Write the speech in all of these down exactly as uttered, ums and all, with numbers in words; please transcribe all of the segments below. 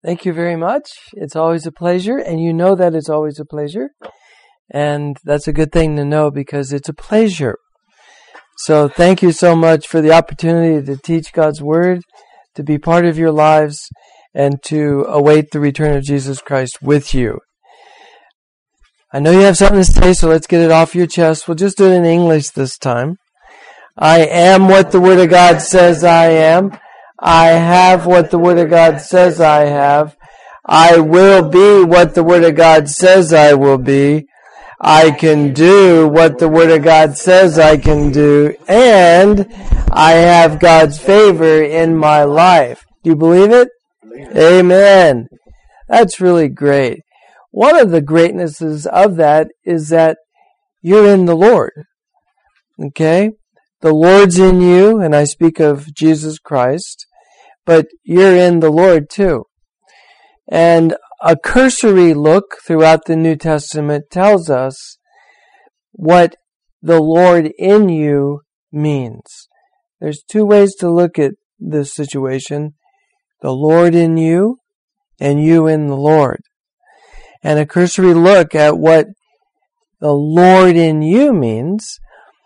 Thank you very much. It's always a pleasure, and you know that it's always a pleasure. And that's a good thing to know because it's a pleasure. So thank you so much for the opportunity to teach God's Word, to be part of your lives, and to await the return of Jesus Christ with you. I know you have something to say, so let's get it off your chest. We'll just do it in English this time. I am what the Word of God says I am. I have what the Word of God says I have. I will be what the Word of God says I will be. I can do what the Word of God says I can do. And I have God's favor in my life. Do you believe it? Amen. That's really great. One of the greatnesses of that is that you're in the Lord. Okay? The Lord's in you, and I speak of Jesus Christ, but you're in the Lord too. And a cursory look throughout the New Testament tells us what the Lord in you means. There's two ways to look at this situation. The Lord in you, and you in the Lord. And a cursory look at what the Lord in you means.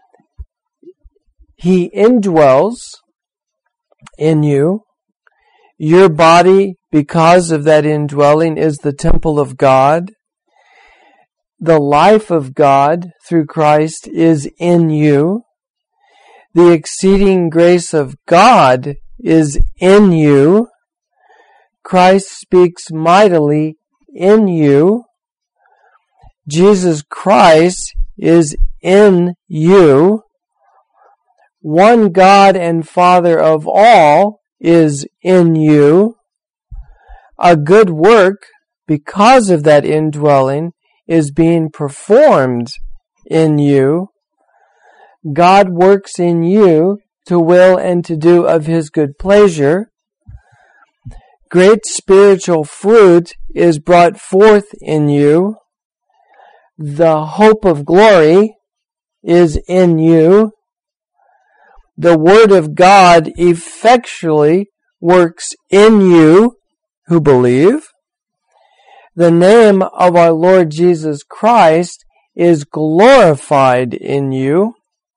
He indwells in you. Your body, because of that indwelling, is the temple of God. The life of God through Christ is in you. The exceeding grace of God is in you. Christ speaks mightily in you. Jesus Christ is in you. One God and Father of all is in you. A good work, because of that indwelling, is being performed in you. God works in you to will and to do of His good pleasure. Great spiritual fruit is brought forth in you. The hope of glory is in you. The Word of God effectually works in you who believe. The name of our Lord Jesus Christ is glorified in you.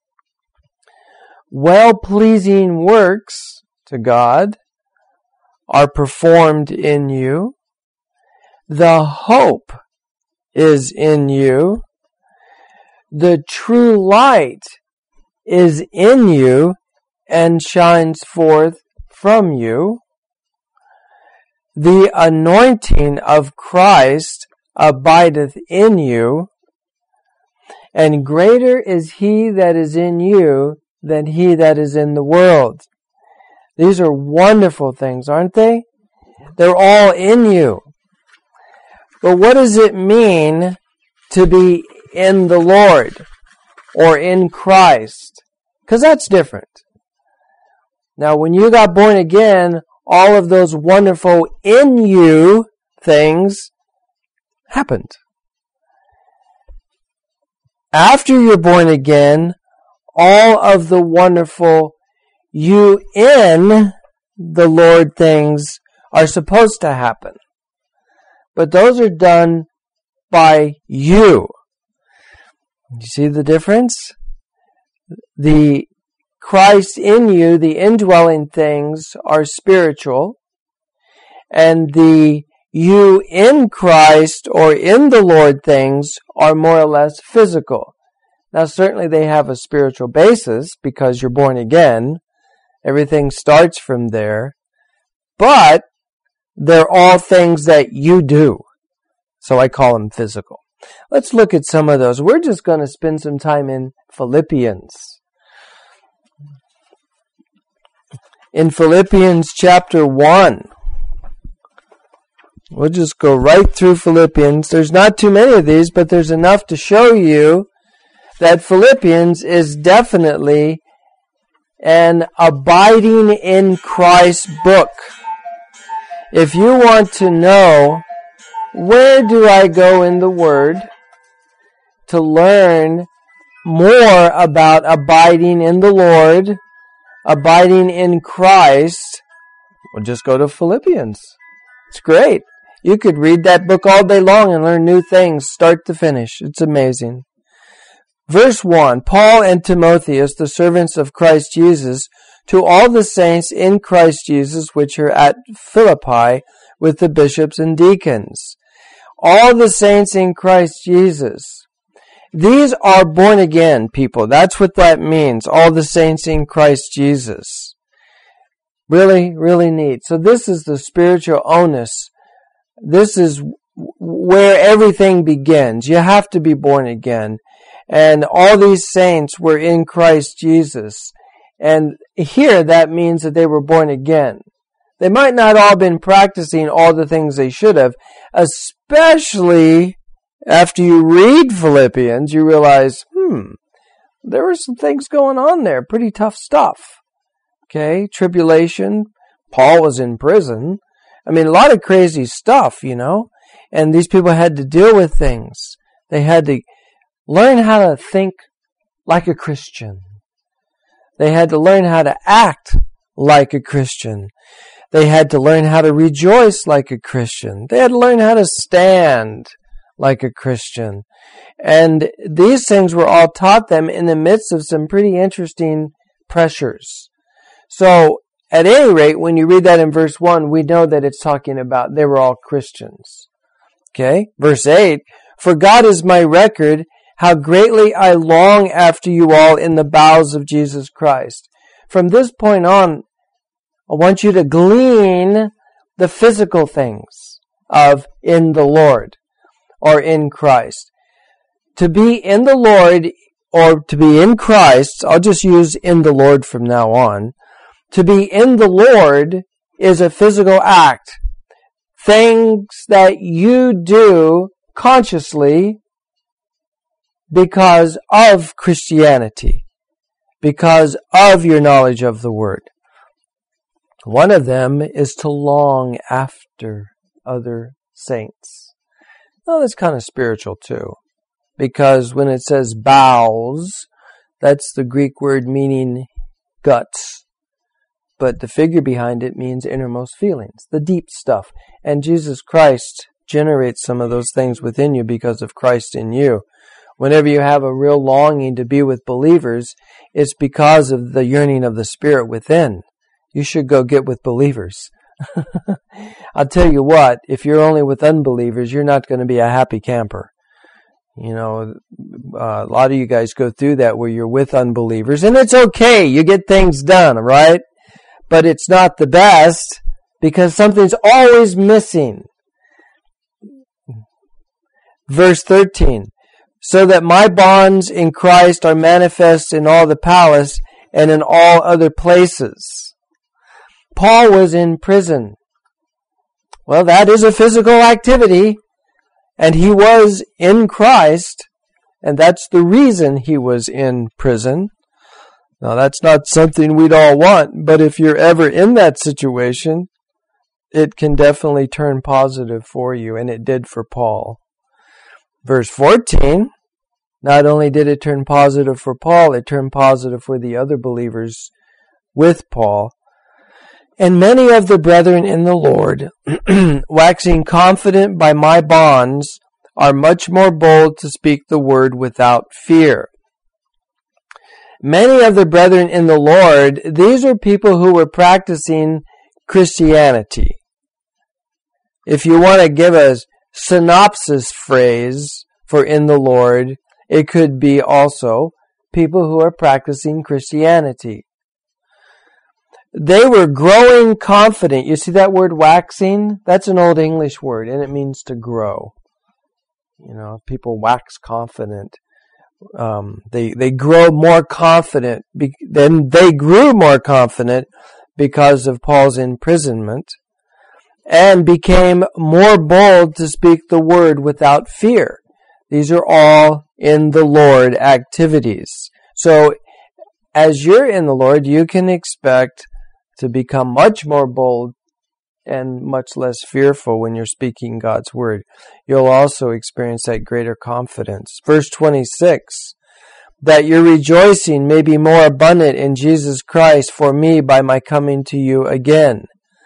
Well-pleasing works to God are performed in you. The hope is in you. The true light is in you and shines forth from you. The anointing of Christ abideth in you, and greater is He that is in you than he that is in the world. These are wonderful things, aren't they? They're all in you. But what does it mean to be in the Lord or in Christ? Because that's different. Now, when you got born again, all of those wonderful in you things happened. After you're born again, all of the wonderful you in the Lord things are supposed to happen. But those are done by you. You see the difference? The Christ in you, the indwelling things, are spiritual, and the you in Christ or in the Lord things are more or less physical. Now, certainly they have a spiritual basis because you're born again. Everything starts from there. But they're all things that you do. So I call them physical. Let's look at some of those. We're just going to spend some time in Philippians. In Philippians chapter one. We'll just go right through Philippians. There's not too many of these, but there's enough to show you that Philippians is definitely an abiding in Christ book. If you want to know, where do I go in the Word to learn more about abiding in the Lord, abiding in Christ, well, just go to Philippians. It's great. You could read that book all day long and learn new things, start to finish. It's amazing. Verse one, Paul and Timotheus, the servants of Christ Jesus, to all the saints in Christ Jesus, which are at Philippi, with the bishops and deacons. All the saints in Christ Jesus. These are born again people. That's what that means. All the saints in Christ Jesus. Really, really neat. So this is the spiritual onus. This is where everything begins. You have to be born again. And all these saints were in Christ Jesus. And here that means that they were born again. They might not all been practicing all the things they should have, especially after you read Philippians, you realize, hmm, there were some things going on there, pretty tough stuff. Okay, tribulation, Paul was in prison. I mean, a lot of crazy stuff, you know, and these people had to deal with things. They had to learn how to think like a Christian. They had to learn how to act like a Christian. They had to learn how to rejoice like a Christian. They had to learn how to stand like a Christian. And these things were all taught them in the midst of some pretty interesting pressures. So, at any rate, when you read that in verse one, we know that it's talking about they were all Christians. Okay? Verse eight, for God is my record, how greatly I long after you all in the bowels of Jesus Christ. From this point on, I want you to glean the physical things of in the Lord or in Christ. To be in the Lord or to be in Christ, I'll just use in the Lord from now on. To be in the Lord is a physical act. Things that you do consciously because of Christianity, because of your knowledge of the Word. One of them is to long after other saints. Well, that's kind of spiritual too, because when it says bowels, that's the Greek word meaning guts. But the figure behind it means innermost feelings, the deep stuff. And Jesus Christ generates some of those things within you because of Christ in you. Whenever you have a real longing to be with believers, it's because of the yearning of the Spirit within. You should go get with believers. I'll tell you what, if you're only with unbelievers, you're not going to be a happy camper. You know, uh, a lot of you guys go through that where you're with unbelievers, and it's okay. You get things done, right? But it's not the best because something's always missing. Verse thirteen, so that my bonds in Christ are manifest in all the palace and in all other places. Paul was in prison. Well, that is a physical activity, and he was in Christ, and that's the reason he was in prison. Now, that's not something we'd all want, but if you're ever in that situation, it can definitely turn positive for you, and it did for Paul. Verse fourteen, not only did it turn positive for Paul, it turned positive for the other believers with Paul. And many of the brethren in the Lord, waxing confident by my bonds, are much more bold to speak the word without fear. Many of the brethren in the Lord, these are people who were practicing Christianity. If you want to give a synopsis phrase for in the Lord, it could be also people who are practicing Christianity. They were growing confident. You see that word waxing? That's an old English word, and it means to grow. You know, people wax confident. Um, they they grow more confident. Be, then they grew more confident because of Paul's imprisonment, and became more bold to speak the word without fear. These are all in the Lord activities. So, as you're in the Lord, you can expect to become much more bold and much less fearful when you're speaking God's word. You'll also experience that greater confidence. Verse twenty-six, that your rejoicing may be more abundant in Jesus Christ for me by my coming to you again.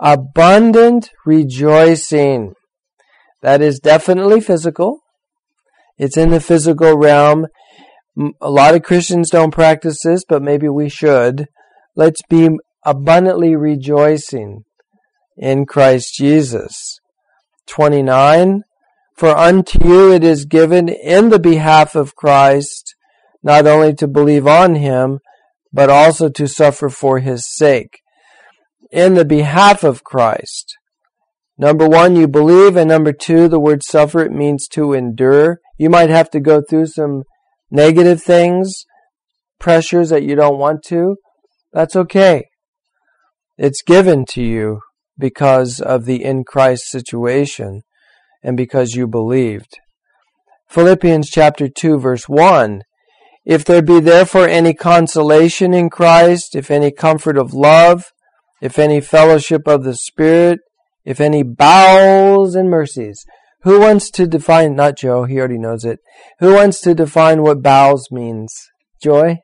abundant rejoicing. That is definitely physical. It's in the physical realm. A lot of Christians don't practice this, but maybe we should. Let's be abundantly rejoicing in Christ Jesus. twenty-nine, for unto you it is given in the behalf of Christ, not only to believe on him, but also to suffer for his sake. In the behalf of Christ. Number one, you believe, and number two, the word suffer, it means to endure. You might have to go through some negative things, pressures that you don't want to. That's okay. It's given to you because of the in Christ situation and because you believed. Philippians chapter two, verse one. If there be therefore any consolation in Christ, if any comfort of love, if any fellowship of the Spirit, if any bowels and mercies. Who wants to define, not Joe, he already knows it. Who wants to define what bowels means? Joy?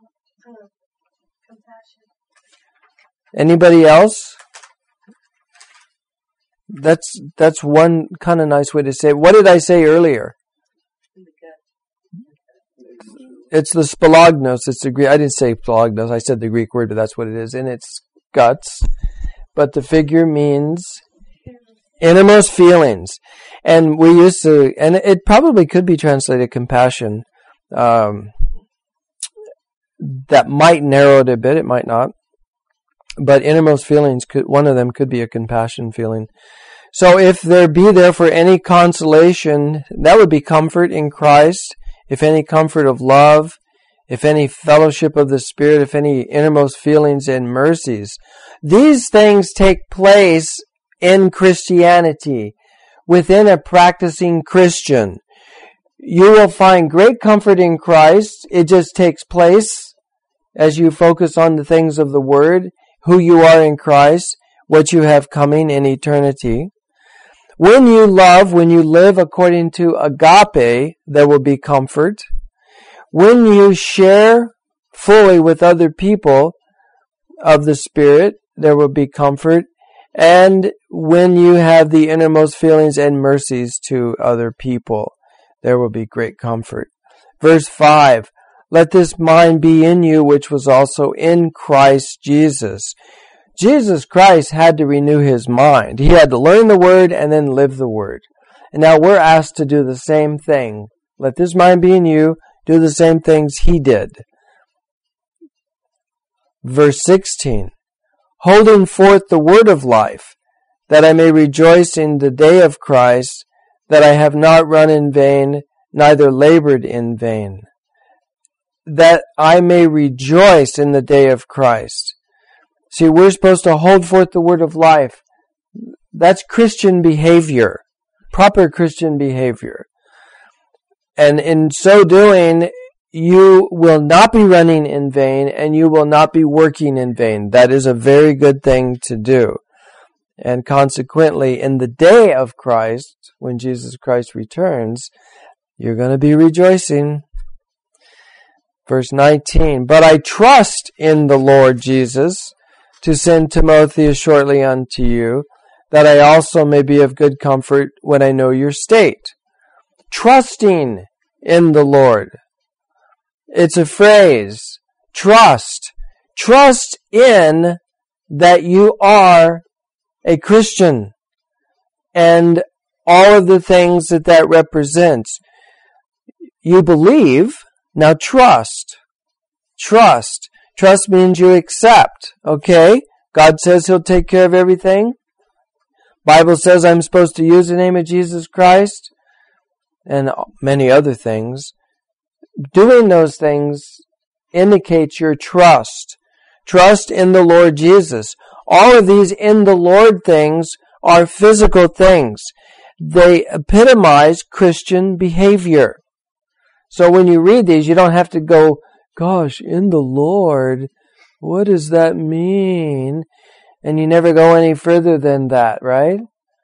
Anybody else? That's that's one kind of nice way to say it. What did I say earlier? It's the spalagnos. It's the Greek. I didn't say spalagnos. I said the Greek word, but that's what it is. And it's guts. But the figure means innermost feelings. And we used to, and it probably could be translated compassion. Um, that might narrow it a bit. It might not. But innermost feelings, could, one of them could be a compassion feeling. So if there be therefore any consolation, that would be comfort in Christ. If any comfort of love, if any fellowship of the Spirit, if any innermost feelings and mercies. These things take place in Christianity, within a practicing Christian. You will find great comfort in Christ. It just takes place as you focus on the things of the Word, who you are in Christ, what you have coming in eternity. When you love, when you live according to agape, there will be comfort. When you share fully with other people of the Spirit, there will be comfort. And when you have the innermost feelings and mercies to other people, there will be great comfort. Verse five, let this mind be in you, which was also in Christ Jesus. Jesus Christ had to renew his mind. He had to learn the Word and then live the Word. And now we're asked to do the same thing. Let this mind be in you. Do the same things he did. Verse sixteen. Holding forth the word of life, that I may rejoice in the day of Christ, that I have not run in vain, neither labored in vain. That I may rejoice in the day of Christ. See, we're supposed to hold forth the word of life. That's Christian behavior. Proper Christian behavior. And in so doing, you will not be running in vain and you will not be working in vain. That is a very good thing to do. And consequently, in the day of Christ, when Jesus Christ returns, you're going to be rejoicing. Verse nineteen, but I trust in the Lord Jesus to send Timotheus shortly unto you, that I also may be of good comfort when I know your state. Trusting in the Lord. It's a phrase. Trust. Trust in that you are a Christian and all of the things that that represents. You believe, now trust. Trust. Trust means you accept. Okay? God says He'll take care of everything. Bible says I'm supposed to use the name of Jesus Christ and many other things. Doing those things indicates your trust. Trust in the Lord Jesus. All of these in the Lord things are physical things. They epitomize Christian behavior. So when you read these, you don't have to go, gosh, in the Lord, what does that mean? And you never go any further than that, right?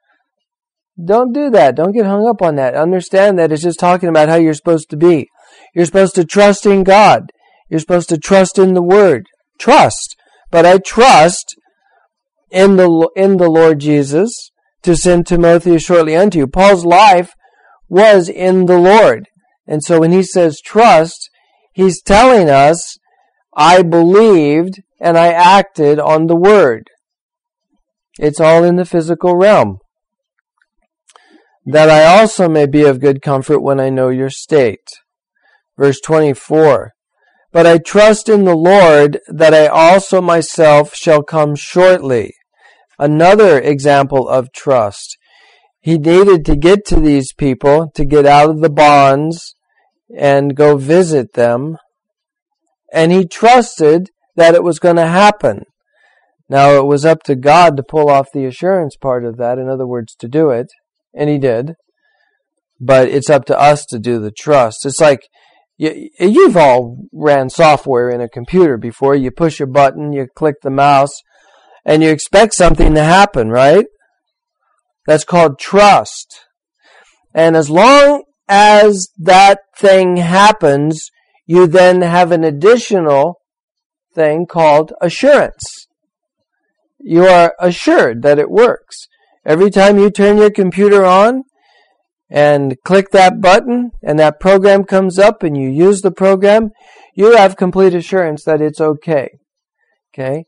Don't do that. Don't get hung up on that. Understand that it's just talking about how you're supposed to be. You're supposed to trust in God. You're supposed to trust in the Word. Trust. But I trust in the in the Lord Jesus, to send Timotheus shortly unto you. Paul's life was in the Lord. And so when he says trust, he's telling us, I believed and I acted on the word. It's all in the physical realm. That I also may be of good comfort when I know your state. Verse twenty-four. But I trust in the Lord that I also myself shall come shortly. Another example of trust. He needed to get to these people, to get out of the bonds and go visit them. And he trusted that it was going to happen. Now, it was up to God to pull off the assurance part of that, in other words, to do it. And he did. But it's up to us to do the trust. It's like, you, you've all ran software in a computer before. You push a button, you click the mouse, and you expect something to happen, right? That's called trust. And as long as that thing happens, you then have an additional thing called assurance. You are assured that it works. Every time you turn your computer on and click that button and that program comes up and you use the program, you have complete assurance that it's okay. Okay?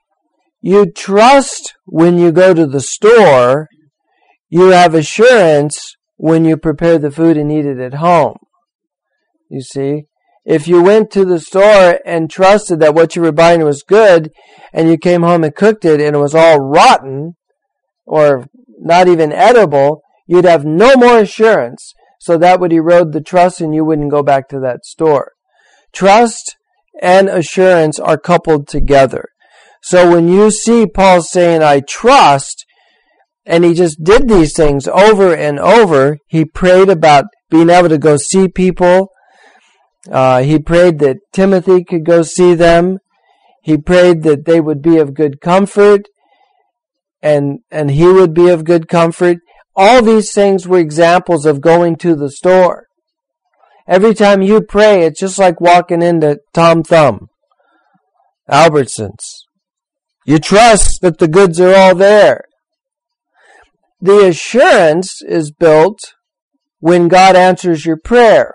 You trust when you go to the store. You have assurance when you prepare the food and eat it at home. You see? If you went to the store and trusted that what you were buying was good, and you came home and cooked it and it was all rotten, or not even edible, you'd have no more assurance. So that would erode the trust and you wouldn't go back to that store. Trust and assurance are coupled together. So when you see Paul saying, I trust, and he just did these things over and over, he prayed about being able to go see people. Uh, he prayed that Timothy could go see them. He prayed that they would be of good comfort, and and he would be of good comfort. All these things were examples of going to the store. Every time you pray, it's just like walking into Tom Thumb, Albertsons. You trust that the goods are all there. The assurance is built when God answers your prayer.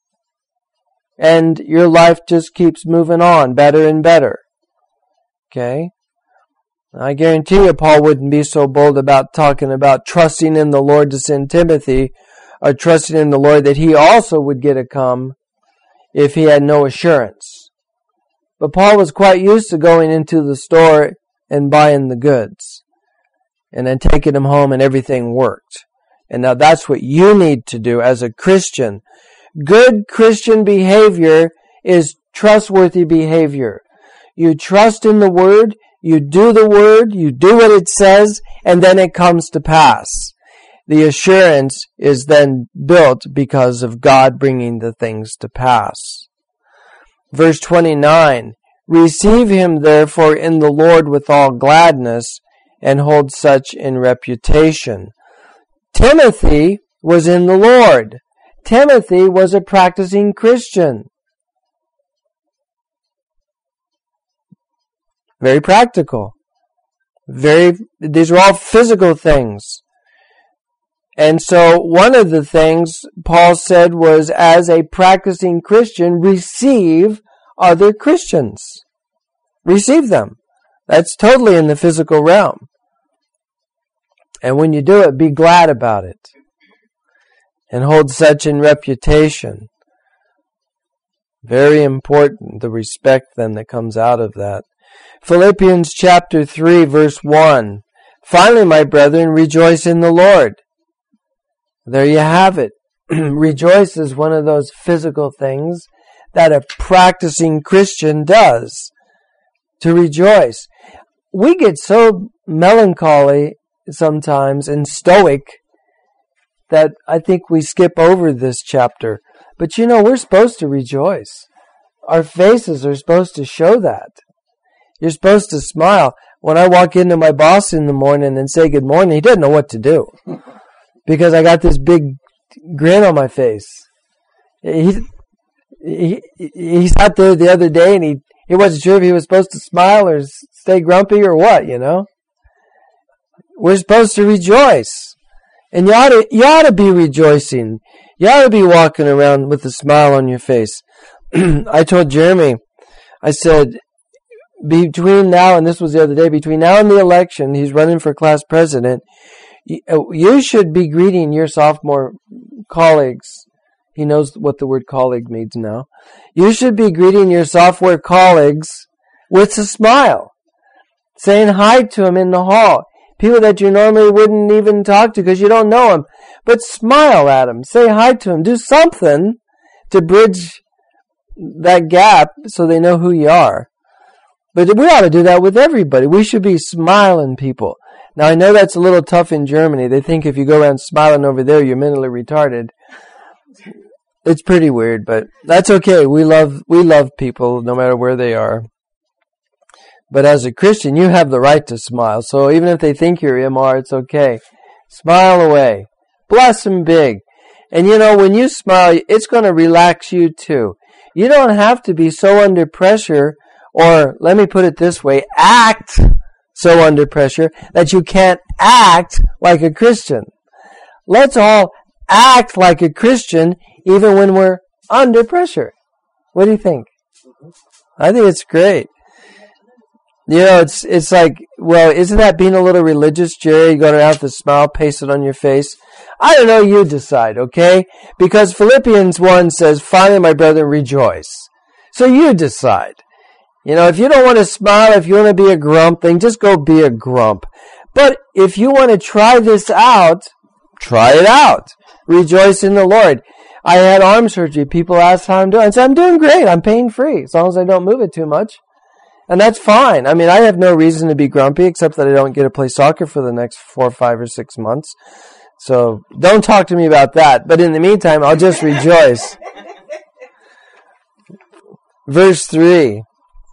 And your life just keeps moving on better and better. Okay? I guarantee you Paul wouldn't be so bold about talking about trusting in the Lord to send Timothy, or trusting in the Lord that he also would get a come if he had no assurance. But Paul was quite used to going into the store and buying the goods, and then taking them home and everything worked. And now that's what you need to do as a Christian. Good Christian behavior is trustworthy behavior. You trust in the Word, you do the Word, you do what it says, and then it comes to pass. The assurance is then built because of God bringing the things to pass. Verse twenty-nine, receive him therefore in the Lord with all gladness, and hold such in reputation. Timothy was in the Lord. Timothy was a practicing Christian. Very practical. Very, these are all physical things. And so one of the things Paul said was, as a practicing Christian, receive other Christians. Receive them. That's totally in the physical realm. And when you do it, be glad about it. And hold such in reputation. Very important, the respect then that comes out of that. Philippians chapter three, verse one. Finally, my brethren, rejoice in the Lord. There you have it. Rejoice is one of those physical things that a practicing Christian does. To rejoice. We get so melancholy sometimes and stoic that I think we skip over this chapter. But you know, we're supposed to rejoice. Our faces are supposed to show that. You're supposed to smile. When I walk into my boss in the morning and say good morning, he doesn't know what to do. Because I got this big grin on my face. He, he, he sat there the other day and he, he wasn't sure if he was supposed to smile or stay grumpy or what, you know. We're supposed to rejoice. And you ought to, you ought to be rejoicing. You ought to be walking around with a smile on your face. I told Jeremy, I said, between now, and this was the other day, between now and the election, he's running for class president, you should be greeting your sophomore colleagues. He knows what the word colleague means now. You should be greeting your sophomore colleagues with a smile, saying hi to them in the hall. People that you normally wouldn't even talk to because you don't know them. But smile at them. Say hi to them. Do something to bridge that gap so they know who you are. But we ought to do that with everybody. We should be smiling people. Now, I know that's a little tough in Germany. They think if you go around smiling over there, you're mentally retarded. It's pretty weird, but that's okay. We love we love people no matter where they are. But as a Christian, you have the right to smile. So even if they think you're M R, it's okay. Smile away. Bless them big. And you know, when you smile, it's going to relax you too. You don't have to be so under pressure, or let me put it this way, act so under pressure that you can't act like a Christian. Let's all act like a Christian even when we're under pressure. What do you think? I think it's great. You know, it's it's like, well, isn't that being a little religious, Jerry? You're going to have to smile, paste it on your face. I don't know, you decide, okay? Because Philippians one says, finally, my brethren, rejoice. So you decide. You know, if you don't want to smile, if you want to be a grump, then just go be a grump. But if you want to try this out, try it out. Rejoice in the Lord. I had arm surgery. People asked how I'm doing. I said, I'm doing great. I'm pain-free, as long as I don't move it too much. And that's fine. I mean, I have no reason to be grumpy except that I don't get to play soccer for the next four, five, or six months. So don't talk to me about that. But in the meantime, I'll just rejoice. Verse three.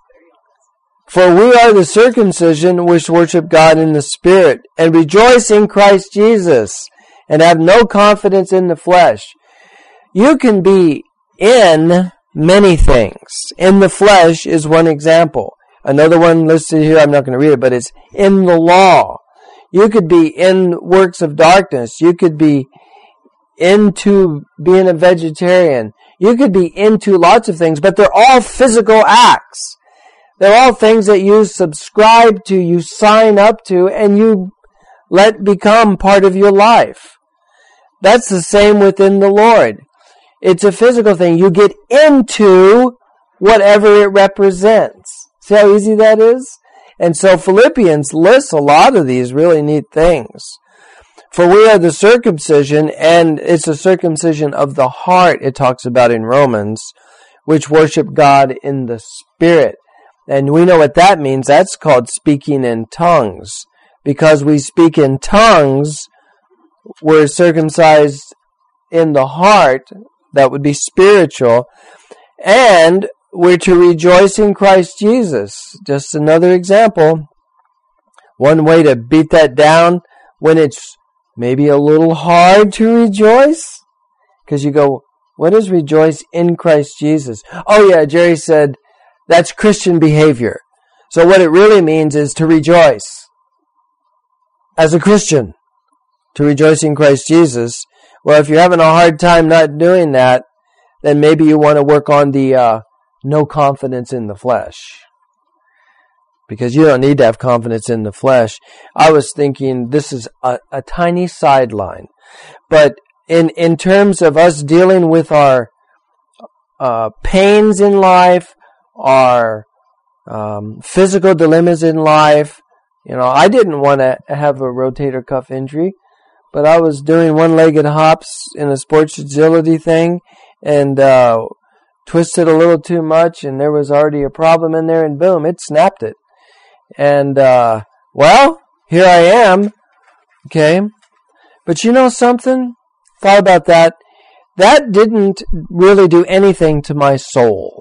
For we are the circumcision which worship God in the Spirit, and rejoice in Christ Jesus, and have no confidence in the flesh. You can be in many things. In the flesh is one example. Another one listed here, I'm not going to read it, but it's in the law. You could be in works of darkness. You could be into being a vegetarian. You could be into lots of things, but they're all physical acts. They're all things that you subscribe to, you sign up to, and you let become part of your life. That's the same within the Lord. It's a physical thing. You get into whatever it represents. See how easy that is? And so Philippians lists a lot of these really neat things. For we are the circumcision, and it's a circumcision of the heart, it talks about in Romans, which worship God in the Spirit. And we know what that means. That's called speaking in tongues. Because we speak in tongues, we're circumcised in the heart. That would be spiritual. And we're to rejoice in Christ Jesus. Just another example. One way to beat that down when it's maybe a little hard to rejoice. Because you go, what is rejoice in Christ Jesus? Oh yeah, Jerry said, that's Christian behavior. So what it really means is to rejoice. As a Christian. To rejoice in Christ Jesus. Well, if you're having a hard time not doing that, then maybe you want to work on the uh, no confidence in the flesh. Because you don't need to have confidence in the flesh. I was thinking this is a, a tiny sideline. But in, in terms of us dealing with our uh, pains in life, our um, physical dilemmas in life, you know, I didn't want to have a rotator cuff injury. But I was doing one-legged hops in a sports agility thing and uh, twisted a little too much, and there was already a problem in there, and boom, it snapped it. And, uh, well, here I am, okay? But you know something? Thought about that. That didn't really do anything to my soul.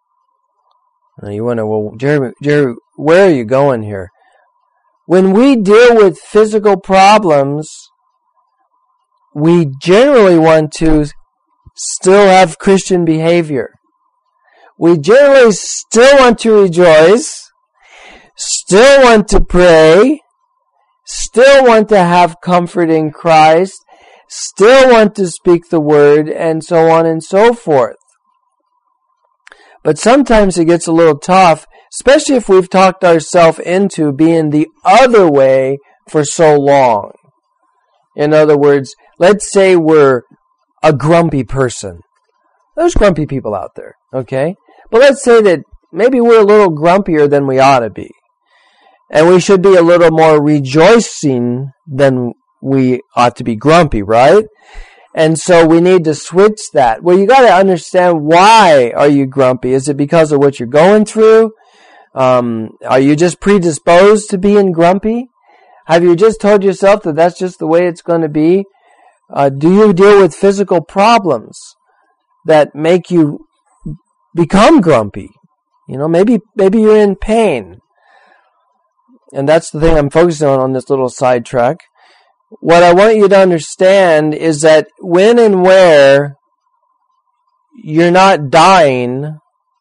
Now you wonder, well, Jerry, Jerry, where are you going here? When we deal with physical problems, we generally want to still have Christian behavior. We generally still want to rejoice, still want to pray, still want to have comfort in Christ, still want to speak the word, and so on and so forth. But sometimes it gets a little tough, especially if we've talked ourselves into being the other way for so long. In other words, let's say we're a grumpy person. There's grumpy people out there, okay? But let's say that maybe we're a little grumpier than we ought to be. And we should be a little more rejoicing than we ought to be grumpy, right? And so we need to switch that. Well, you got to understand, why are you grumpy? Is it because of what you're going through? Um, are you just predisposed to being grumpy? Have you just told yourself that that's just the way it's going to be? Uh, do you deal with physical problems that make you become grumpy? You know, maybe maybe you're in pain. And that's the thing I'm focusing on on this little sidetrack. What I want you to understand is that when and where you're not dying,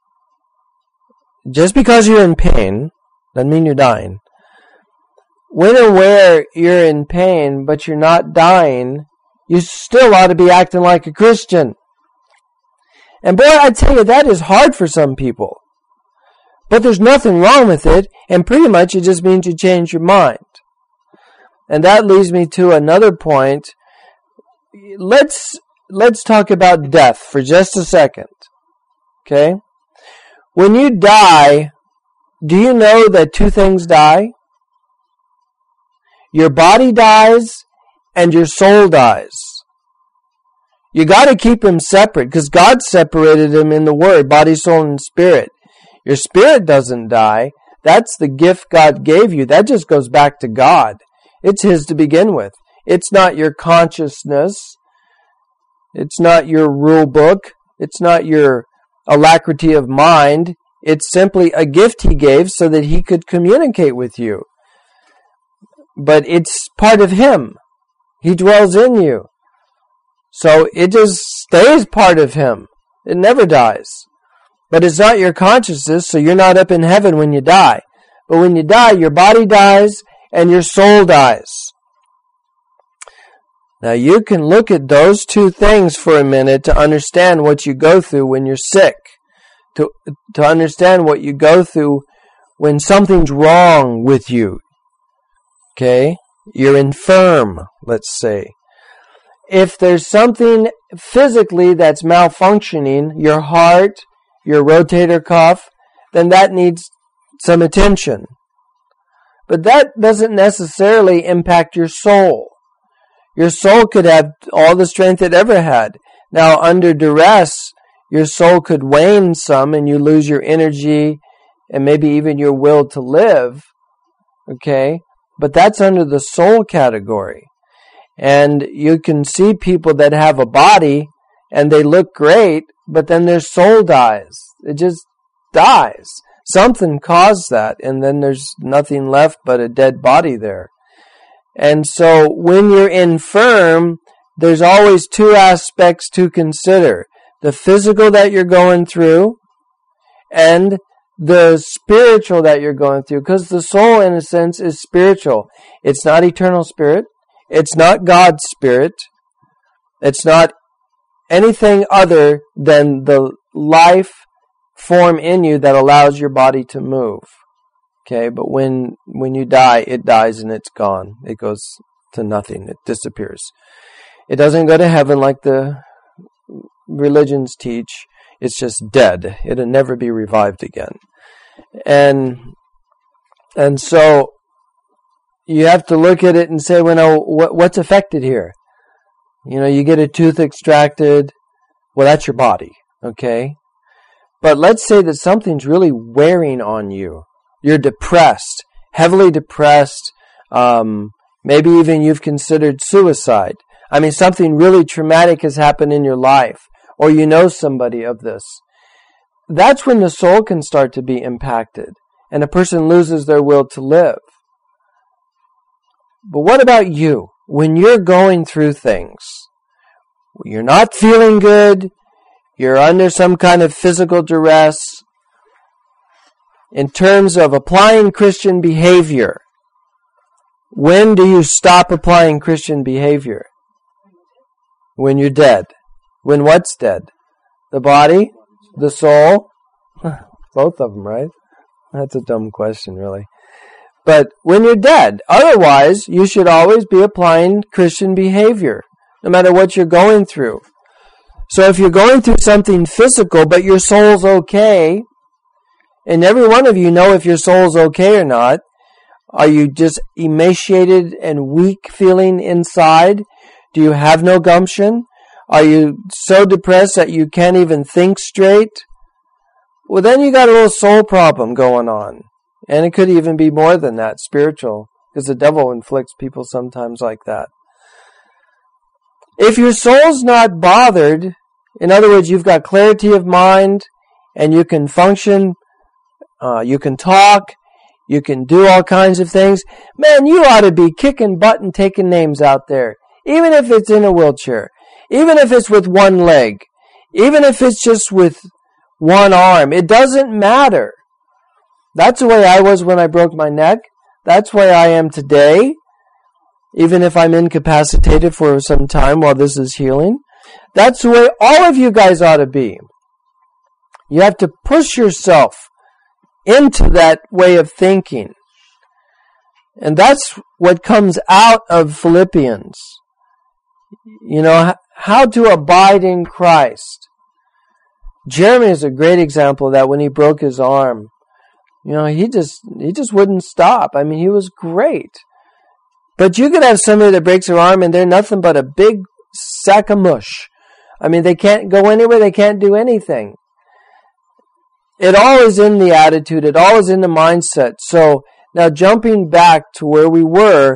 just because you're in pain, doesn't mean you're dying. When and where you're in pain, but you're not dying, you still ought to be acting like a Christian. And boy, I tell you, that is hard for some people. But there's nothing wrong with it, and pretty much it just means you change your mind. And that leads me to another point. Let's let's talk about death for just a second. Okay? When you die, do you know that two things die? Your body dies and your soul dies. You got to keep them separate because God separated them in the Word, body, soul, and spirit. Your spirit doesn't die. That's the gift God gave you. That just goes back to God. It's His to begin with. It's not your consciousness. It's not your rule book. It's not your alacrity of mind. It's simply a gift He gave so that He could communicate with you. But it's part of Him. He dwells in you. So it just stays part of Him. It never dies. But it's not your consciousness, so you're not up in heaven when you die. But when you die, your body dies and your soul dies. Now you can look at those two things for a minute to understand what you go through when you're sick. To, to understand what you go through when something's wrong with you. Okay? You're infirm, let's say. If there's something physically that's malfunctioning, your heart, your rotator cuff, then that needs some attention. But that doesn't necessarily impact your soul. Your soul could have all the strength it ever had. Now, under duress, your soul could wane some and you lose your energy and maybe even your will to live. Okay? But that's under the soul category. And you can see people that have a body and they look great, but then their soul dies. It just dies. Something caused that, and then there's nothing left but a dead body there. And so when you're infirm, there's always two aspects to consider. The physical that you're going through and the spiritual that you're going through. Because the soul, in a sense, is spiritual. It's not eternal spirit. It's not God's spirit. It's not anything other than the life form in you that allows your body to move. Okay, but when when you die, it dies and it's gone. It goes to nothing. It disappears. It doesn't go to heaven like the religions teach. It's just dead. It'll never be revived again. And and so you have to look at it and say, well, no, what, what's affected here? You know, you get a tooth extracted. Well, that's your body, okay? But let's say that something's really wearing on you. You're depressed, heavily depressed. Um, maybe even you've considered suicide. I mean, something really traumatic has happened in your life, or you know somebody of this. That's when the soul can start to be impacted, and a person loses their will to live. But what about you? When you're going through things, you're not feeling good, you're under some kind of physical duress, in terms of applying Christian behavior, When do you stop applying Christian behavior? When you're dead. When what's dead? The body? The soul? Both of them, right? That's a dumb question, really. But when you're dead. Otherwise, you should always be applying Christian behavior, no matter what you're going through. So if you're going through something physical, but your soul's okay, and every one of you know if your soul's okay or not, are you just emaciated and weak feeling inside? Do you have no gumption? Are you so depressed that you can't even think straight? Well, then you got a little soul problem going on. And it could even be more than that, spiritual, because the devil inflicts people sometimes like that. If your soul's not bothered, in other words, you've got clarity of mind, and you can function, uh, you can talk, you can do all kinds of things, man, you ought to be kicking butt and taking names out there. Even if it's in a wheelchair. Even if it's with one leg. Even if it's just with one arm. It doesn't matter. That's the way I was when I broke my neck. That's the way I am today. Even if I'm incapacitated for some time while this is healing. That's the way all of you guys ought to be. You have to push yourself into that way of thinking. And that's what comes out of Philippians. You know, how to abide in Christ. Jeremy is a great example of that when he broke his arm. You know, he just he just wouldn't stop. I mean, he was great. But you could have somebody that breaks their arm and they're nothing but a big sack of mush. I mean, they can't go anywhere, they can't do anything. It all is in the attitude, it all is in the mindset. So, now jumping back to where we were,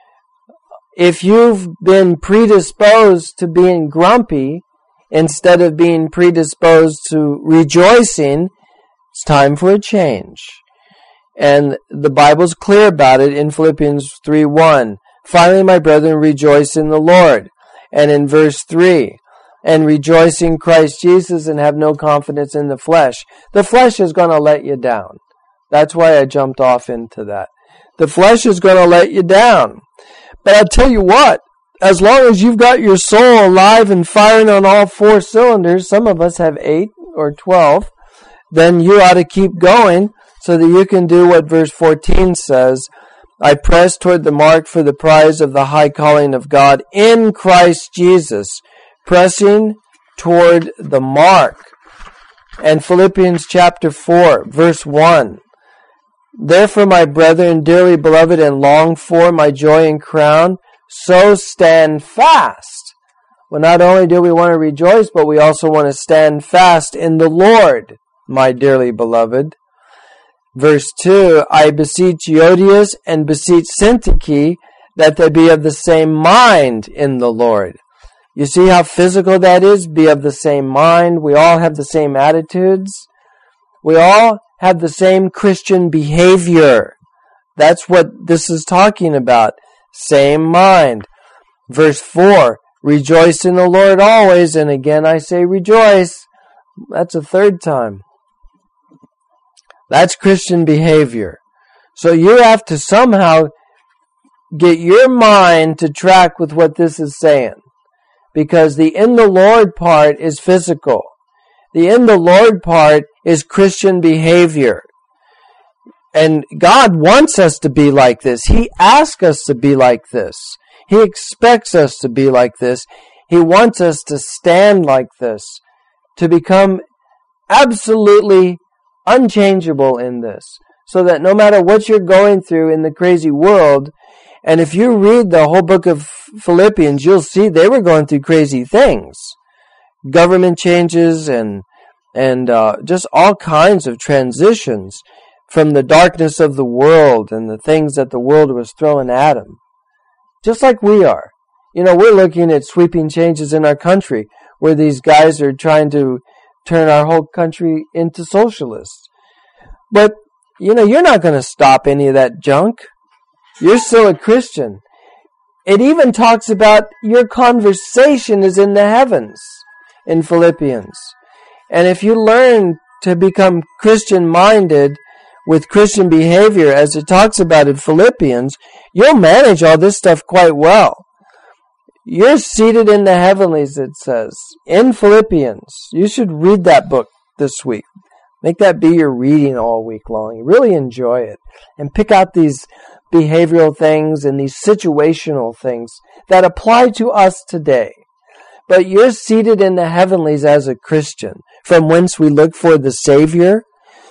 if you've been predisposed to being grumpy instead of being predisposed to rejoicing, it's time for a change. And the Bible's clear about it in Philippians three one. Finally, my brethren, rejoice in the Lord. And in verse three, and rejoice in Christ Jesus and have no confidence in the flesh. The flesh is going to let you down. That's why I jumped off into that. The flesh is going to let you down. But I'll tell you what, as long as you've got your soul alive and firing on all four cylinders, some of us have eight or twelve, then you ought to keep going so that you can do what verse fourteen says, I press toward the mark for the prize of the high calling of God in Christ Jesus. Pressing toward the mark. And Philippians chapter four, verse one. Therefore, my brethren, dearly beloved and longed for, my joy and crown, so stand fast. Well, not only do we want to rejoice, but we also want to stand fast in the Lord, my dearly beloved. Verse two, I beseech Euodias and beseech Syntyche that they be of the same mind in the Lord. You see how physical that is? Be of the same mind. We all have the same attitudes. We all have the same Christian behavior. That's what this is talking about. Same mind. Verse four, rejoice in the Lord always. And again I say rejoice. That's a third time. That's Christian behavior. So you have to somehow get your mind to track with what this is saying. Because the in the Lord part is physical. The in the Lord part is Christian behavior. And God wants us to be like this. He asks us to be like this. He expects us to be like this. He wants us to stand like this. To become absolutely unchangeable in this. So that no matter what you're going through in the crazy world, and if you read the whole book of Philippians, you'll see they were going through crazy things. Government changes and and uh, just all kinds of transitions from the darkness of the world and the things that the world was throwing at them. Just like we are. You know, we're looking at sweeping changes in our country where these guys are trying to turn our whole country into socialists. But, you know, you're not going to stop any of that junk. You're still a Christian. It even talks about your conversation is in the heavens in Philippians. And if you learn to become Christian-minded, with Christian behavior, as it talks about in Philippians, you'll manage all this stuff quite well. You're seated in the heavenlies, it says, in Philippians. You should read that book this week. Make that be your reading all week long. Really enjoy it. And pick out these behavioral things and these situational things that apply to us today. But you're seated in the heavenlies as a Christian, from whence we look for the Savior.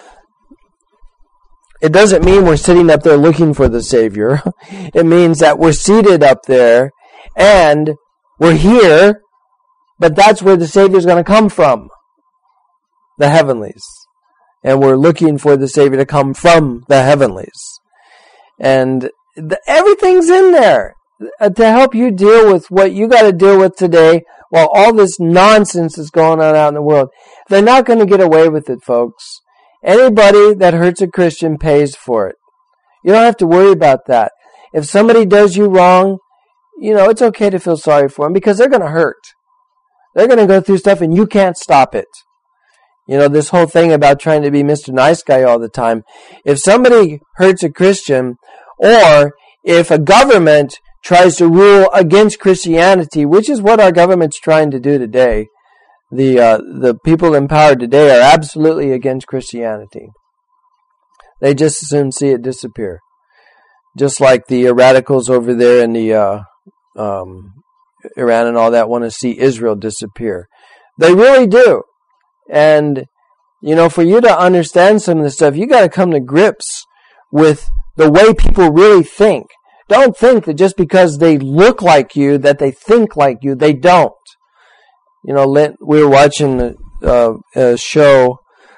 It doesn't mean we're sitting up there looking for the Savior. It means that we're seated up there and we're here, but that's where the Savior is going to come from. The heavenlies. And we're looking for the Savior to come from the heavenlies. And the, everything's in there to help you deal with what you got to deal with today while all this nonsense is going on out in the world. They're not going to get away with it, folks. Anybody that hurts a Christian pays for it. You don't have to worry about that. If somebody does you wrong, you know, it's okay to feel sorry for them because they're going to hurt. They're going to go through stuff and you can't stop it. You know, this whole thing about trying to be Mister Nice Guy all the time. If somebody hurts a Christian, or if a government tries to rule against Christianity, which is what our government's trying to do today, the uh, the people in power today are absolutely against Christianity. They just as soon see it disappear. Just like the uh, radicals over there in the uh, um, Iran and all that want to see Israel disappear. They really do. And, you know, for you to understand some of this stuff, you got to come to grips with the way people really think. Don't think that just because they look like you, that they think like you. They don't. You know, Lynn, we were watching uh, a show,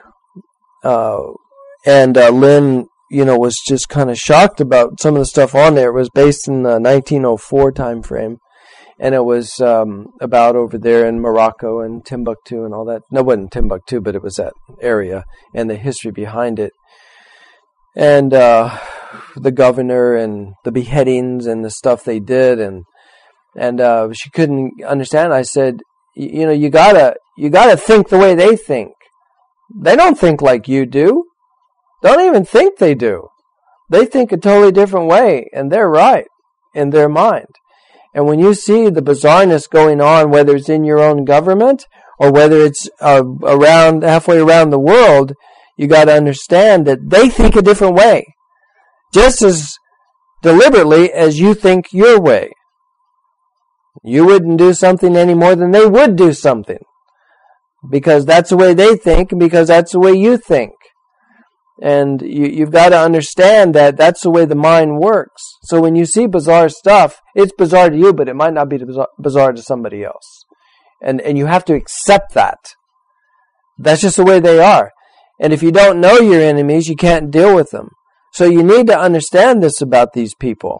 uh, and uh, Lynn, you know, was just kind of shocked about some of the stuff on there. It was based in the nineteen oh four time frame. And it was um, about over there in Morocco and Timbuktu and all that. No, it wasn't Timbuktu, but it was that area and the history behind it. And uh, the governor and the beheadings and the stuff they did. And and uh, she couldn't understand. I said, you know, you gotta you gotta think the way they think. They don't think like you do. Don't even think they do. They think a totally different way, and they're right in their mind. And when you see the bizarreness going on, whether it's in your own government or whether it's uh, around halfway around the world, you got to understand that they think a different way, just as deliberately as you think your way. You wouldn't do something any more than they would do something, because that's the way they think, and because that's the way you think. And you, you've got to understand that that's the way the mind works. So when you see bizarre stuff, it's bizarre to you, but it might not be bizarre, bizarre to somebody else. And and you have to accept that. That's just the way they are. And if you don't know your enemies, you can't deal with them. So you need to understand this about these people.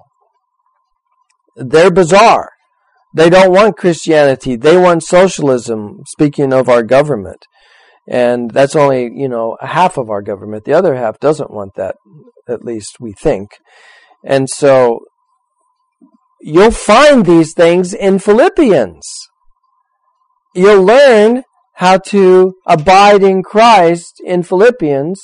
They're bizarre. They don't want Christianity. They want socialism, speaking of our government. And that's only, you know, half of our government. The other half doesn't want that, at least we think. And so you'll find these things in Philippians. You'll learn how to abide in Christ in Philippians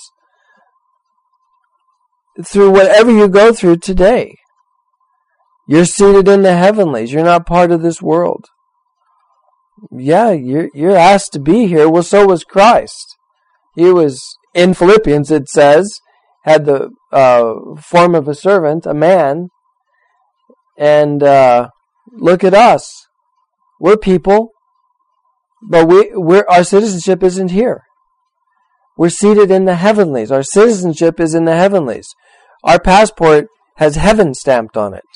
through whatever you go through today. You're seated in the heavenlies. You're not part of this world. Yeah, you're, you're asked to be here. Well, so was Christ. He was, in Philippians it says, had the uh, form of a servant, a man. And uh, look at us. We're people, but we, we're, our citizenship isn't here. We're seated in the heavenlies. Our citizenship is in the heavenlies. Our passport has heaven stamped on it.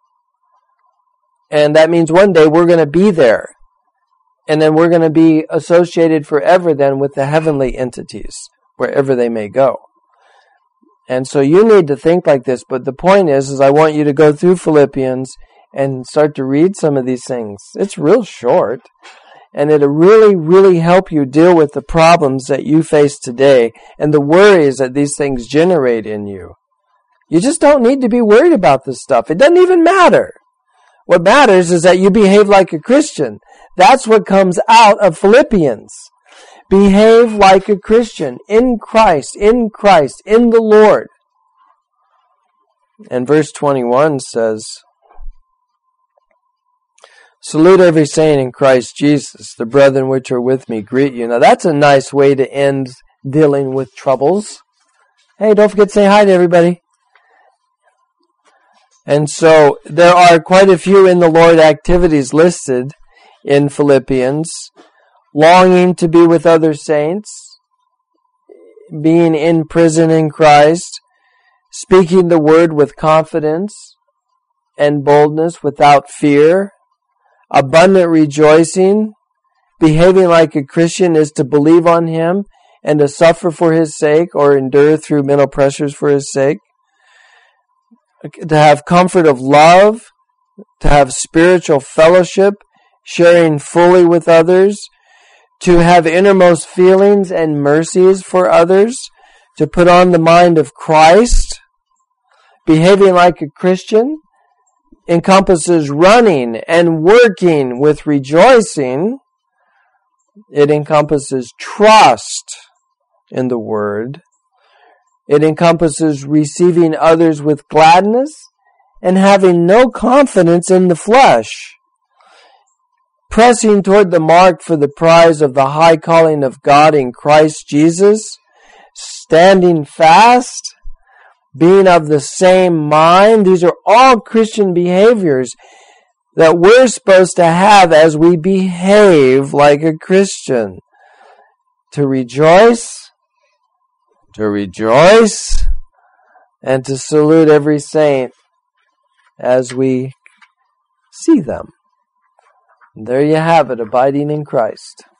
And that means one day we're going to be there. And then we're going to be associated forever then with the heavenly entities, wherever they may go. And so you need to think like this. But the point is, is I want you to go through Philippians and start to read some of these things. It's real short. And it'll really, really help you deal with the problems that you face today and the worries that these things generate in you. You just don't need to be worried about this stuff. It doesn't even matter. What matters is that you behave like a Christian. That's what comes out of Philippians. Behave like a Christian in Christ, in Christ, in the Lord. And verse twenty-one says, salute every saint in Christ Jesus. The brethren which are with me greet you. Now that's a nice way to end dealing with troubles. Hey, don't forget to say hi to everybody. And so there are quite a few in the Lord activities listed in Philippians. Longing to be with other saints, being in prison in Christ, speaking the word with confidence and boldness without fear, abundant rejoicing, behaving like a Christian is to believe on Him and to suffer for His sake or endure through mental pressures for His sake, to have comfort of love, to have spiritual fellowship, sharing fully with others, to have innermost feelings and mercies for others, to put on the mind of Christ. Behaving like a Christian encompasses running and working with rejoicing. It encompasses trust in the Word. It encompasses receiving others with gladness and having no confidence in the flesh. Pressing toward the mark for the prize of the high calling of God in Christ Jesus, standing fast, being of the same mind. These are all Christian behaviors that we're supposed to have as we behave like a Christian. To rejoice, to rejoice, and to salute every saint as we see them. There you have it, abiding in Christ.